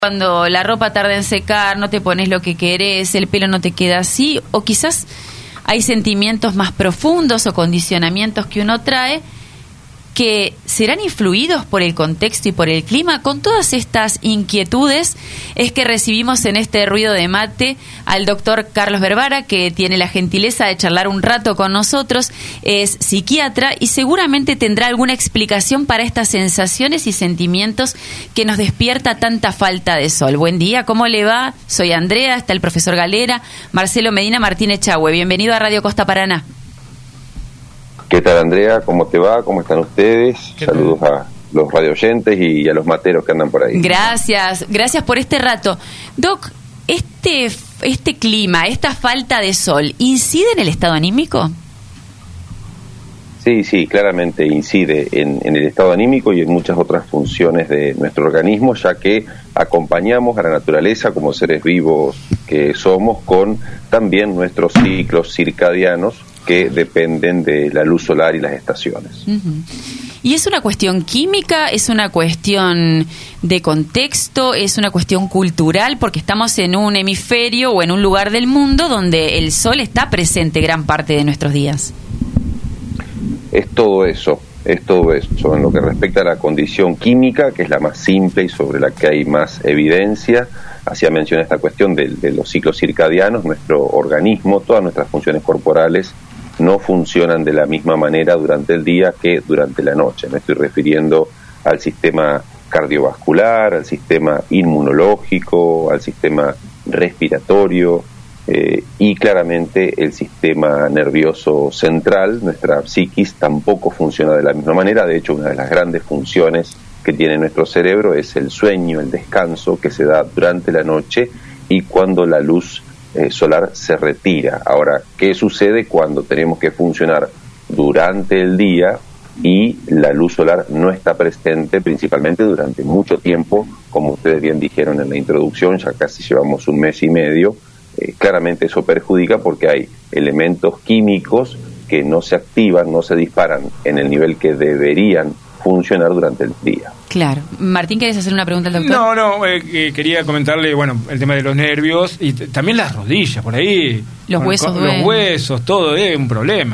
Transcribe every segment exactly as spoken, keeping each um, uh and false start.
Cuando la ropa tarda en secar, no te pones lo que querés, el pelo no te queda así, o quizás hay sentimientos más profundos o condicionamientos que uno trae que serán influidos por el contexto y por el clima. Con todas estas inquietudes es que recibimos en este ruido de mate al doctor Carlos Berbara, que tiene la gentileza de charlar un rato con nosotros. Es psiquiatra y seguramente tendrá alguna explicación para estas sensaciones y sentimientos que nos despierta tanta falta de sol. Buen día, ¿cómo le va? Soy Andrea, está el profesor Galera, Marcelo Medina, Martín Echagüe. Bienvenido a Radio Costa Paraná. ¿Qué tal, Andrea? ¿Cómo te va? ¿Cómo están ustedes? Saludos a los radioyentes y a los materos que andan por ahí. Gracias, gracias por este rato. Doc, este, este clima, esta falta de sol, ¿incide en el estado anímico? Sí, sí, claramente incide en, en el estado anímico y en muchas otras funciones de nuestro organismo, ya que acompañamos a la naturaleza como seres vivos que somos con también nuestros ciclos circadianos que dependen de la luz solar y las estaciones. Uh-huh. ¿Y es una cuestión química, es una cuestión de contexto, es una cuestión cultural? Porque estamos en un hemisferio o en un lugar del mundo donde el sol está presente gran parte de nuestros días. Es todo eso, es todo eso. En lo que respecta a la condición química, que es la más simple y sobre la que hay más evidencia, hacía mención a esta cuestión de, de los ciclos circadianos. Nuestro organismo, todas nuestras funciones corporales no funcionan de la misma manera durante el día que durante la noche. Me estoy refiriendo al sistema cardiovascular, al sistema inmunológico, al sistema respiratorio eh, y claramente el sistema nervioso central. Nuestra psiquis tampoco funciona de la misma manera. De hecho, una de las grandes funciones que tiene nuestro cerebro es el sueño, el descanso que se da durante la noche y cuando la luz eh, solar se retira. Ahora, ¿qué sucede cuando tenemos que funcionar durante el día y la luz solar no está presente, principalmente durante mucho tiempo? Como ustedes bien dijeron en la introducción, ya casi llevamos un mes y medio. Eh, claramente eso perjudica porque hay elementos químicos que no se activan, no se disparan en el nivel que deberían funcionar durante el día. Claro. Martín, ¿querés hacer una pregunta al doctor? No, no, eh, eh, quería comentarle, bueno, el tema de los nervios y t- también las rodillas, por ahí. Los con, huesos con, duelen. Los huesos, todo es un problema.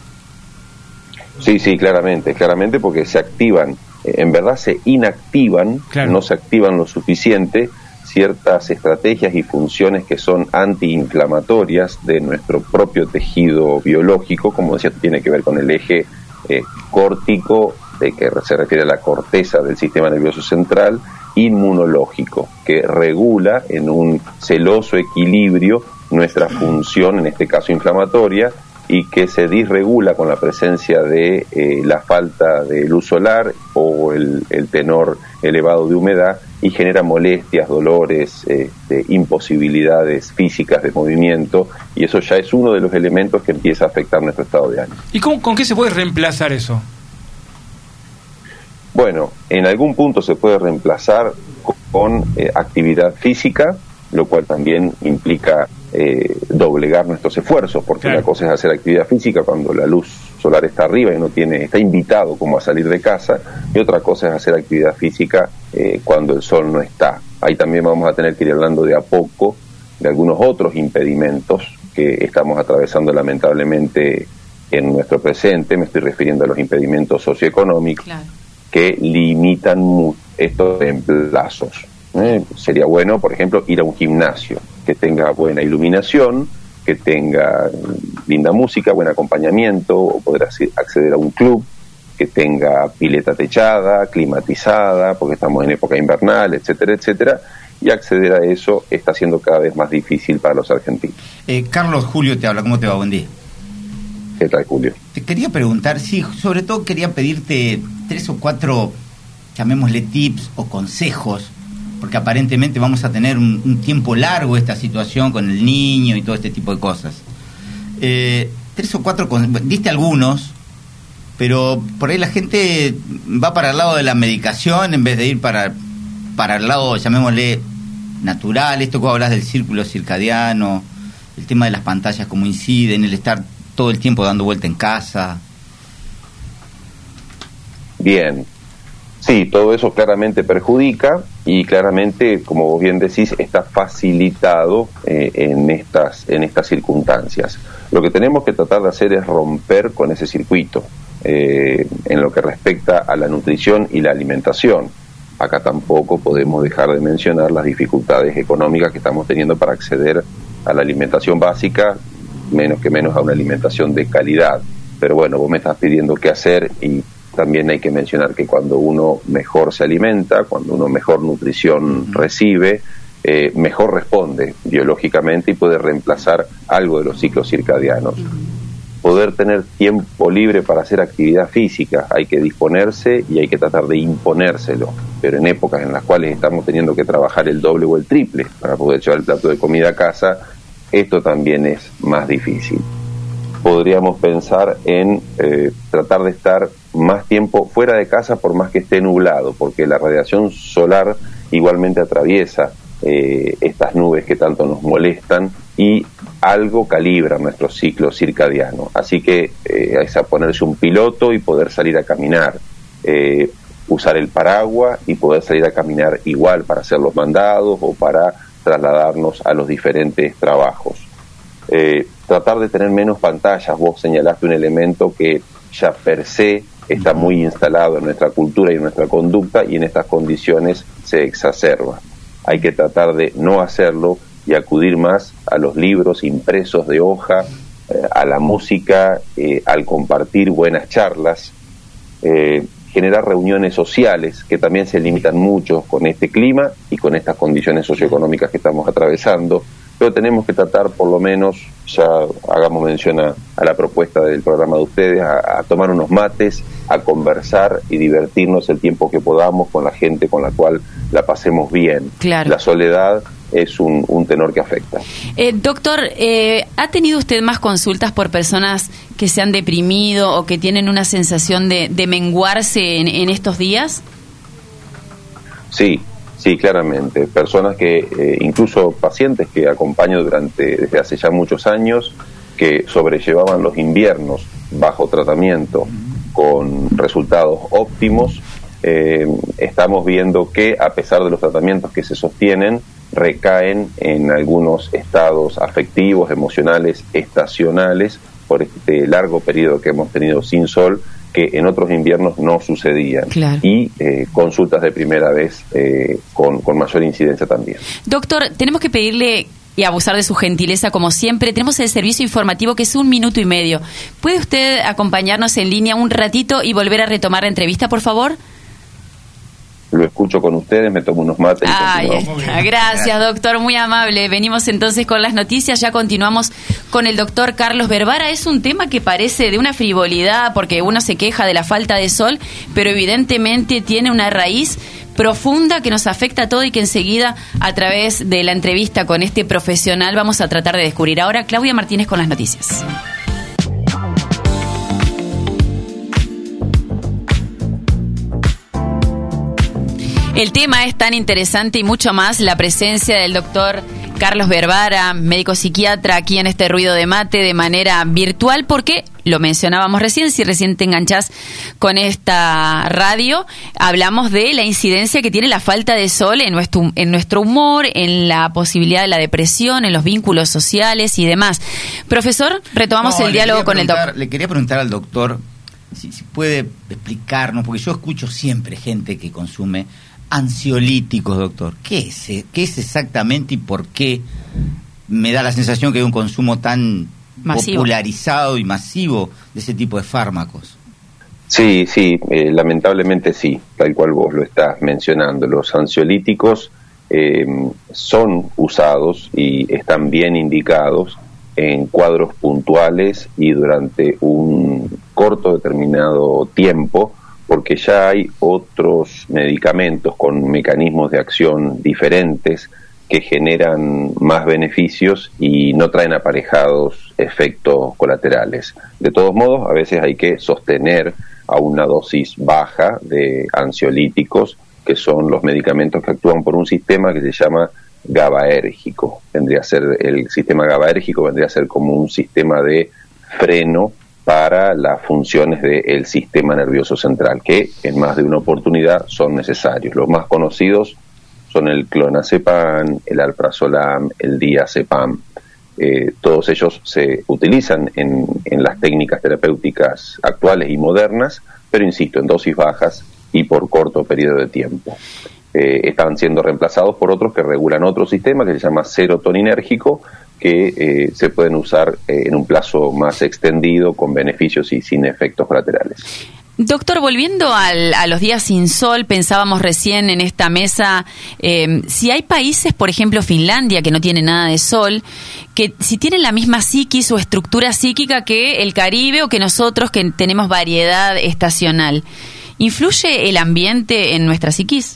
Sí, sí, claramente, claramente porque se activan, eh, en verdad se inactivan, claro. No se activan lo suficiente ciertas estrategias y funciones que son antiinflamatorias de nuestro propio tejido biológico, como decía, tiene que ver con el eje eh, córtico, de que se refiere a la corteza del sistema nervioso central, inmunológico, que regula en un celoso equilibrio nuestra función, en este caso inflamatoria, y que se disregula con la presencia de eh, la falta de luz solar o el, el tenor elevado de humedad y genera molestias, dolores, eh, de imposibilidades físicas de movimiento, y eso ya es uno de los elementos que empieza a afectar nuestro estado de ánimo. ¿Y cómo, con qué se puede reemplazar eso? Bueno, en algún punto se puede reemplazar con, con eh, actividad física, lo cual también implica eh, doblegar nuestros esfuerzos, porque claro. Una cosa es hacer actividad física cuando la luz solar está arriba y uno tiene, está invitado como a salir de casa, y otra cosa es hacer actividad física eh, cuando el sol no está. Ahí también vamos a tener que ir hablando de a poco de algunos otros impedimentos que estamos atravesando lamentablemente en nuestro presente. Me estoy refiriendo a los impedimentos socioeconómicos, claro, que limitan mucho estos reemplazos. ¿Eh? Sería bueno, por ejemplo, ir a un gimnasio que tenga buena iluminación, que tenga linda música, buen acompañamiento, o poder acceder a un club que tenga pileta techada, climatizada, porque estamos en época invernal, etcétera, etcétera, y acceder a eso está siendo cada vez más difícil para los argentinos. Eh, Carlos, Julio te habla, ¿cómo te va? Buen día. ¿Qué tal, Julio? Te quería preguntar, sí, sobre todo quería pedirte tres o cuatro, llamémosle tips o consejos, porque aparentemente vamos a tener un, un tiempo largo esta situación con el niño y todo este tipo de cosas. Eh, tres o cuatro, diste algunos, pero por ahí la gente va para el lado de la medicación en vez de ir para, para el lado, llamémosle, natural. Esto que hablas del círculo circadiano, el tema de las pantallas, cómo inciden, el estar todo el tiempo dando vuelta en casa. Bien. Sí, todo eso claramente perjudica y claramente, como vos bien decís, está facilitado eh, en estas en estas circunstancias. Lo que tenemos que tratar de hacer es romper con ese circuito eh, en lo que respecta a la nutrición y la alimentación. Acá tampoco podemos dejar de mencionar las dificultades económicas que estamos teniendo para acceder a la alimentación básica, menos que menos a una alimentación de calidad. Pero bueno, vos me estás pidiendo qué hacer y también hay que mencionar que cuando uno mejor se alimenta, cuando uno mejor nutrición recibe, eh, mejor responde biológicamente y puede reemplazar algo de los ciclos circadianos. Poder tener tiempo libre para hacer actividad física, hay que disponerse y hay que tratar de imponérselo, pero en épocas en las cuales estamos teniendo que trabajar el doble o el triple para poder llevar el plato de comida a casa, esto también es más difícil. Podríamos pensar en eh, tratar de estar más tiempo fuera de casa por más que esté nublado, porque la radiación solar igualmente atraviesa eh, estas nubes que tanto nos molestan y algo calibra nuestro ciclo circadiano. Así que eh, es a ponerse un piloto y poder salir a caminar, eh, usar el paraguas y poder salir a caminar igual para hacer los mandados o para trasladarnos a los diferentes trabajos. Eh, tratar de tener menos pantallas. Vos señalaste un elemento que ya per se está muy instalado en nuestra cultura y en nuestra conducta y en estas condiciones se exacerba. Hay que tratar de no hacerlo y acudir más a los libros impresos de hoja, eh, a la música, eh, al compartir buenas charlas, eh, generar reuniones sociales que también se limitan mucho con este clima y con estas condiciones socioeconómicas que estamos atravesando. Pero tenemos que tratar, por lo menos, ya hagamos mención a, a la propuesta del programa de ustedes, a, a tomar unos mates, a conversar y divertirnos el tiempo que podamos con la gente con la cual la pasemos bien. Claro. La soledad es un, un tenor que afecta. Eh, doctor, eh, ¿ha tenido usted más consultas por personas que se han deprimido o que tienen una sensación de, de menguarse en, en estos días? Sí. Sí, claramente. Personas que, eh, incluso pacientes que acompaño durante desde hace ya muchos años, que sobrellevaban los inviernos bajo tratamiento con resultados óptimos, eh, estamos viendo que a pesar de los tratamientos que se sostienen, recaen en algunos estados afectivos, emocionales, estacionales, por este largo periodo que hemos tenido sin sol, que en otros inviernos no sucedían. Claro. Y eh, consultas de primera vez eh, con, con mayor incidencia también. Doctor, tenemos que pedirle y abusar de su gentileza como siempre. Tenemos el servicio informativo que es un minuto y medio. ¿Puede usted acompañarnos en línea un ratito y volver a retomar la entrevista, por favor? Lo escucho con ustedes, me tomo unos mates. Ahí está. Gracias, doctor, muy amable. Venimos entonces con las noticias, ya continuamos con el doctor Carlos Berbara. Es un tema que parece de una frivolidad porque uno se queja de la falta de sol, pero evidentemente tiene una raíz profunda que nos afecta a todo y que enseguida a través de la entrevista con este profesional vamos a tratar de descubrir. Ahora Claudia Martínez con las noticias. El tema es tan interesante y mucho más la presencia del doctor Carlos Berbara, médico psiquiatra, aquí en este Ruido de Mate de manera virtual, porque lo mencionábamos recién, si recién te enganchás con esta radio, hablamos de la incidencia que tiene la falta de sol en nuestro, en nuestro humor, en la posibilidad de la depresión, en los vínculos sociales y demás. Profesor, retomamos no, el diálogo con el doctor. Le quería preguntar al doctor si, si puede explicarnos, porque yo escucho siempre gente que consume ansiolíticos, doctor. ¿Qué es, qué es exactamente y por qué me da la sensación que hay un consumo tan masivo, popularizado y masivo de ese tipo de fármacos? Sí, sí, eh, lamentablemente sí, tal cual vos lo estás mencionando. Los ansiolíticos eh, son usados y están bien indicados en cuadros puntuales y durante un corto determinado tiempo, porque ya hay otros medicamentos con mecanismos de acción diferentes que generan más beneficios y no traen aparejados efectos colaterales. De todos modos, a veces hay que sostener a una dosis baja de ansiolíticos, que son los medicamentos que actúan por un sistema que se llama GABAérgico. Vendría a ser, el sistema GABAérgico vendría a ser como un sistema de freno para las funciones del sistema nervioso central, que en más de una oportunidad son necesarios. Los más conocidos son el clonazepam, el alprazolam, el diazepam. Eh, todos ellos se utilizan en, en las técnicas terapéuticas actuales y modernas, pero insisto, en dosis bajas y por corto periodo de tiempo. Eh, están siendo reemplazados por otros que regulan otro sistema que se llama serotoninérgico, que eh, se pueden usar eh, en un plazo más extendido, con beneficios y sin efectos colaterales. Doctor, volviendo al, a los días sin sol, pensábamos recién en esta mesa, eh, si hay países, por ejemplo Finlandia, que no tiene nada de sol, que si tienen la misma psiquis o estructura psíquica que el Caribe o que nosotros, que tenemos variedad estacional, ¿influye el ambiente en nuestra psiquis?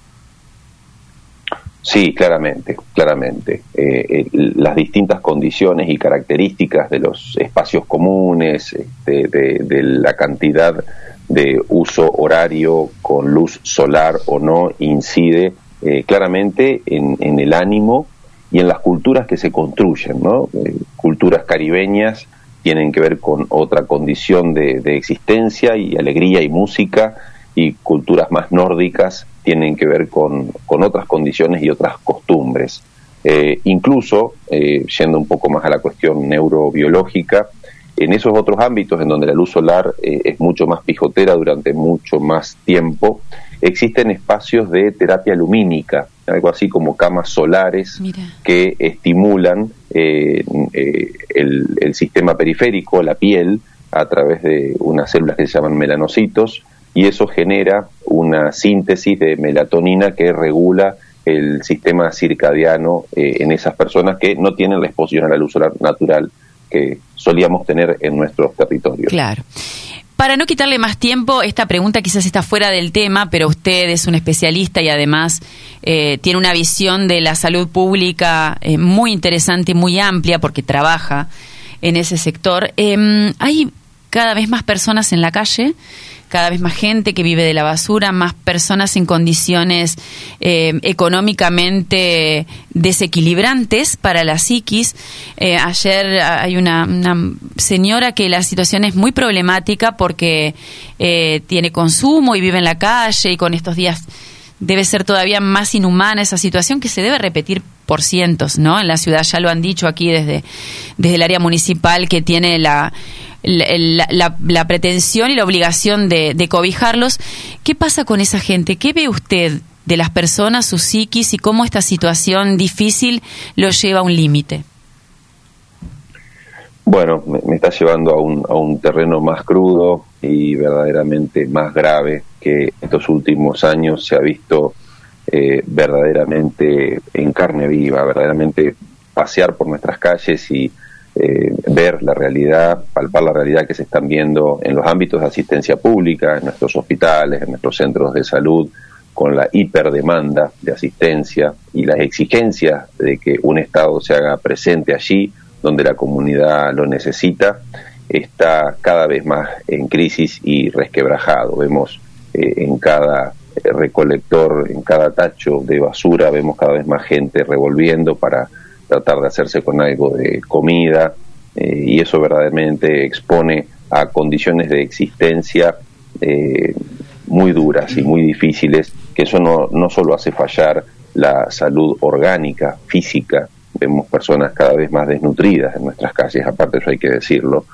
Sí, claramente, claramente. Eh, eh, las distintas condiciones y características de los espacios comunes, este, de, de la cantidad de uso horario con luz solar o no, incide eh, claramente en, en el ánimo y en las culturas que se construyen, ¿no? Eh, culturas caribeñas tienen que ver con otra condición de, de existencia y alegría y música, y culturas más nórdicas tienen que ver con, con otras condiciones y otras costumbres. Eh, incluso, eh, yendo un poco más a la cuestión neurobiológica, en esos otros ámbitos en donde la luz solar eh, es mucho más pijotera durante mucho más tiempo, existen espacios de terapia lumínica, algo así como camas solares. Mira. Que estimulan eh, eh, el, el sistema periférico, la piel, a través de unas células que se llaman melanocitos, y eso genera una síntesis de melatonina que regula el sistema circadiano eh, en esas personas que no tienen la exposición a la luz solar natural que solíamos tener en nuestros territorios. Claro. Para no quitarle más tiempo, esta pregunta quizás está fuera del tema, pero usted es un especialista y además eh, tiene una visión de la salud pública eh, muy interesante y muy amplia porque trabaja en ese sector. Eh, hay cada vez más personas en la calle, cada vez más gente que vive de la basura, más personas en condiciones eh, económicamente desequilibrantes para la psiquis. Eh, ayer hay una, una señora que la situación es muy problemática porque eh, tiene consumo y vive en la calle, y con estos días debe ser todavía más inhumana esa situación, que se debe repetir por cientos, ¿no? En la ciudad ya lo han dicho aquí desde, desde el área municipal, que tiene la La, la, la pretensión y la obligación de, de cobijarlos. ¿Qué pasa con esa gente? ¿Qué ve usted de las personas, su psiquis, y cómo esta situación difícil lo lleva a un límite? Bueno, me, me está llevando a un, a un terreno más crudo y verdaderamente más grave, que estos últimos años se ha visto eh, verdaderamente en carne viva, verdaderamente pasear por nuestras calles y Eh, ver la realidad, palpar la realidad que se están viendo en los ámbitos de asistencia pública, en nuestros hospitales, en nuestros centros de salud, con la hiperdemanda de asistencia y las exigencias de que un Estado se haga presente allí donde la comunidad lo necesita, está cada vez más en crisis y resquebrajado. Vemos eh, en cada recolector, en cada tacho de basura, vemos cada vez más gente revolviendo para tratar de hacerse con algo de comida, eh, y eso verdaderamente expone a condiciones de existencia eh, muy duras y muy difíciles, que eso no, no solo hace fallar la salud orgánica, física, vemos personas cada vez más desnutridas en nuestras calles, aparte eso hay que decirlo,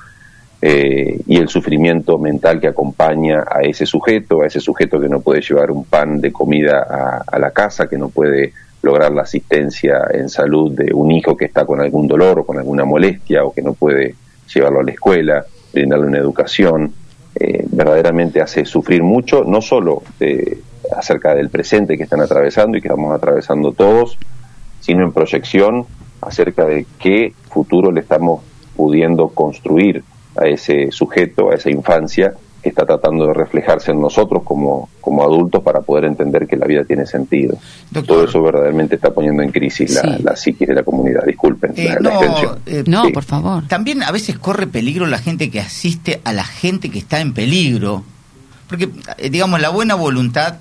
eh, y el sufrimiento mental que acompaña a ese sujeto, a ese sujeto que no puede llevar un pan de comida a, a la casa, que no puede lograr la asistencia en salud de un hijo que está con algún dolor o con alguna molestia, o que no puede llevarlo a la escuela, brindarle una educación. Eh, verdaderamente hace sufrir mucho, no solo eh, acerca del presente que están atravesando y que estamos atravesando todos, sino en proyección acerca de qué futuro le estamos pudiendo construir a ese sujeto, a esa infancia que está tratando de reflejarse en nosotros como, como adultos, para poder entender que la vida tiene sentido. Doctor, todo eso verdaderamente está poniendo en crisis la, sí. la psiquis de la comunidad. Disculpen eh, la, no, la extensión. Eh, no, sí. Por favor. También a veces corre peligro la gente que asiste a la gente que está en peligro, porque, eh, digamos, la buena voluntad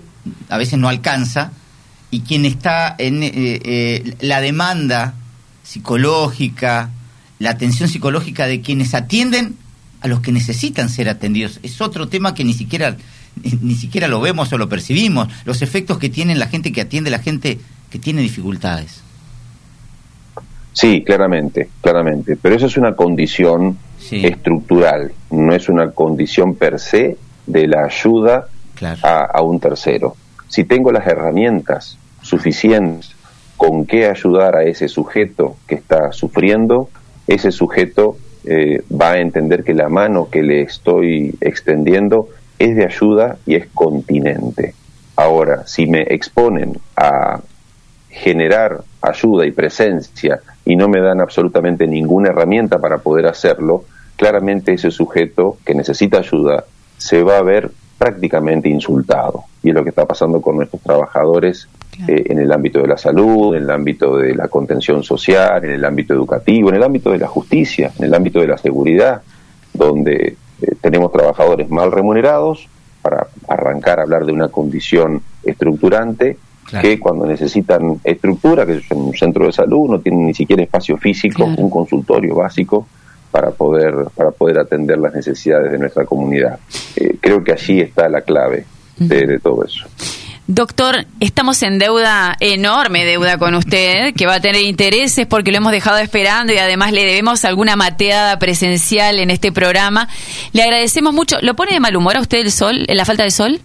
a veces no alcanza, y quien está en eh, eh, la demanda psicológica, la atención psicológica de quienes atienden, a los que necesitan ser atendidos. Es otro tema que ni siquiera ni siquiera lo vemos o lo percibimos, los efectos que tiene la gente que atiende, la gente que tiene dificultades. Sí, claramente, claramente, pero eso es una condición sí. estructural, no es una condición per se de la ayuda claro. a, a un tercero. Si tengo las herramientas suficientes con qué ayudar a ese sujeto que está sufriendo, ese sujeto eh, va a entender que la mano que le estoy extendiendo es de ayuda y es continente. Ahora, si me exponen a generar ayuda y presencia y no me dan absolutamente ninguna herramienta para poder hacerlo, claramente ese sujeto que necesita ayuda se va a ver prácticamente insultado. Y es lo que está pasando con nuestros trabajadores claro. eh, en el ámbito de la salud, en el ámbito de la contención social, en el ámbito educativo, en el ámbito de la justicia, en el ámbito de la seguridad, donde eh, tenemos trabajadores mal remunerados, para arrancar a hablar de una condición estructurante, claro. que cuando necesitan estructura, que es un centro de salud, no tienen ni siquiera espacio físico, claro. un consultorio básico para poder para poder atender las necesidades de nuestra comunidad. Eh, creo que allí está la clave de, de todo eso. Doctor, estamos en deuda, enorme deuda con usted, que va a tener intereses porque lo hemos dejado esperando y además le debemos alguna mateada presencial en este programa. Le agradecemos mucho. ¿Lo pone de mal humor a usted el sol, la falta de sol?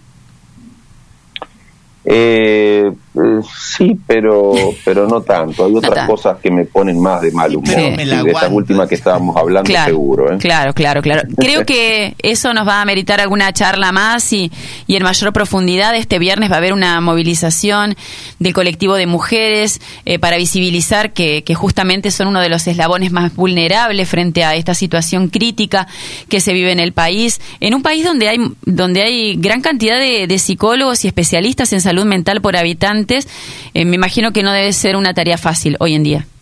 Eh, eh, sí, pero pero no tanto. Hay otras no cosas que me ponen más de mal humor. Sí. Sí, de estas últimas que estábamos hablando, claro, seguro. ¿eh? Claro, claro, claro. Creo que eso nos va a meritar alguna charla más y, y en mayor profundidad. Este viernes va a haber una movilización del colectivo de mujeres eh, para visibilizar que, que justamente son uno de los eslabones más vulnerables frente a esta situación crítica que se vive en el país. En un país donde hay, donde hay gran cantidad de, de psicólogos y especialistas en salud salud mental por habitantes, eh, me imagino que no debe ser una tarea fácil hoy en día.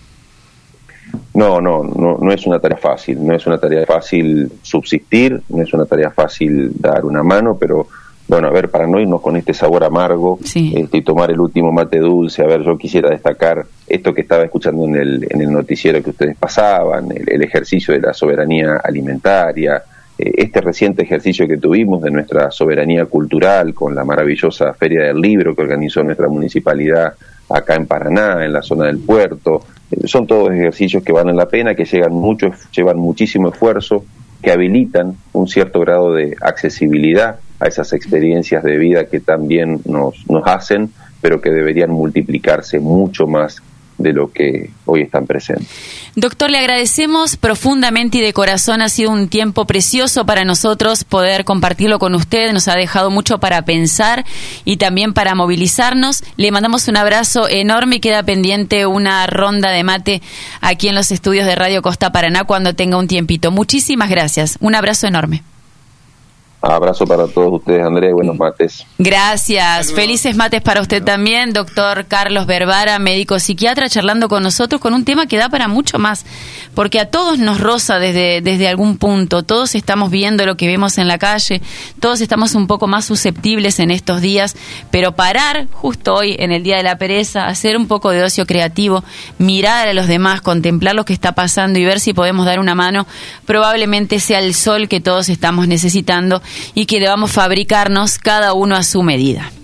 No, no, no, no es una tarea fácil, no es una tarea fácil subsistir, no es una tarea fácil dar una mano, pero bueno, a ver, para no irnos con este sabor amargo sí. este, y tomar el último mate dulce, a ver, yo quisiera destacar esto que estaba escuchando en el, en el noticiero que ustedes pasaban, el, el ejercicio de la soberanía alimentaria, este reciente ejercicio que tuvimos de nuestra soberanía cultural con la maravillosa Feria del Libro que organizó nuestra municipalidad acá en Paraná, en la zona del puerto, son todos ejercicios que valen la pena, que llegan mucho, llevan muchísimo esfuerzo, que habilitan un cierto grado de accesibilidad a esas experiencias de vida que también nos, nos hacen, pero que deberían multiplicarse mucho más de lo que hoy están presentes. Doctor, le agradecemos profundamente y de corazón. Ha sido un tiempo precioso para nosotros poder compartirlo con usted. Nos ha dejado mucho para pensar y también para movilizarnos. Le mandamos un abrazo enorme y queda pendiente una ronda de mate aquí en los estudios de Radio Costa Paraná cuando tenga un tiempito. Muchísimas gracias. Un abrazo enorme. Abrazo para todos ustedes, Andrea, y buenos mates. Gracias. Saludos. Felices mates para usted también, doctor Carlos Berbara, médico psiquiatra, charlando con nosotros con un tema que da para mucho más, porque a todos nos roza desde, desde algún punto, todos estamos viendo lo que vemos en la calle, todos estamos un poco más susceptibles en estos días, pero parar justo hoy, en el Día de la Pereza, hacer un poco de ocio creativo, mirar a los demás, contemplar lo que está pasando y ver si podemos dar una mano, probablemente sea el sol que todos estamos necesitando y que debamos fabricarnos cada uno a su medida.